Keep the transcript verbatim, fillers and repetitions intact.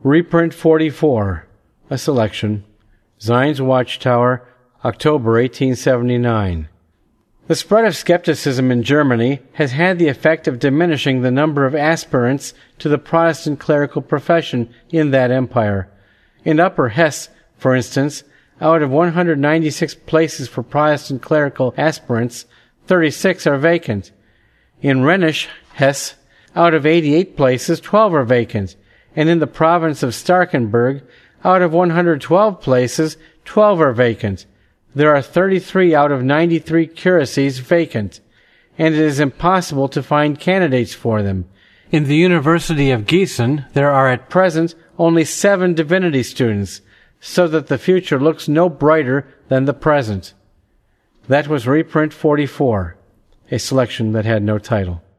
Reprint forty-four, a selection. Zions Watchtower, October eighteen seventy-nine. The spread of skepticism in Germany has had the effect of diminishing the number of aspirants to the Protestant clerical profession in that empire. In Upper Hesse, for instance, out of one hundred ninety-six places for Protestant clerical aspirants, thirty-six are vacant. In Rhenish Hesse, out of eighty-eight places, twelve are vacant. And in the province of Starkenburg, out of one hundred twelve places, twelve are vacant. There are thirty-three out of ninety-three curacies vacant, and it is impossible to find candidates for them. In the University of Gießen, there are at present only seven divinity students, so that the future looks no brighter than the present. That was reprint forty-four, a selection that had no title.